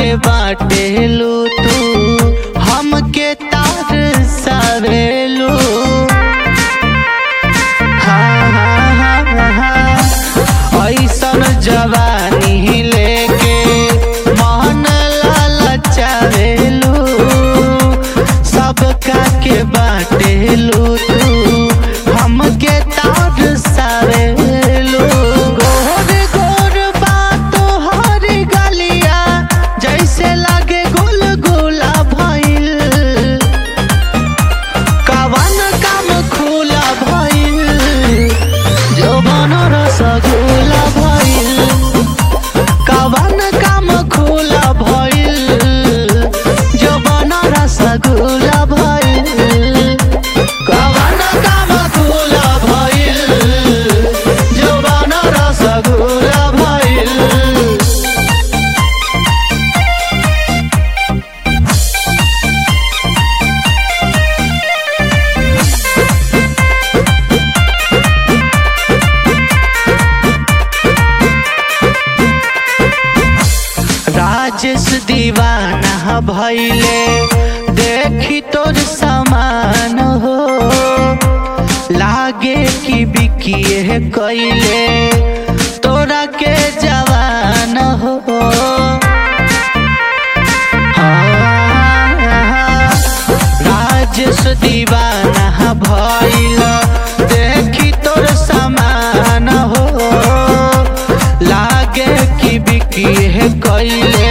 के बाटेलू तू हमके तार सावेलू। ऐसन जवानी लेके मन ललचावेलू सबका के बाटेलू तू हमके तार सावेलू। गोर गोर बात हर गलिया जैसे लागे गुलगुला भइल कवन काम खुला भइल जवन रसगुल्ला भइल कवन काम खुला भइल जवन रसगुल्ला भइल कवन काम खुला भइल जवन रसगुल्ला भइल। राजेश दीवाना भइले देखी तोर समान हो लागे कि बिकिए कइले तोरा के जवान हो। राजेश दीवाना भइल देखी तोर समान हो लागे कि बिकिए कइले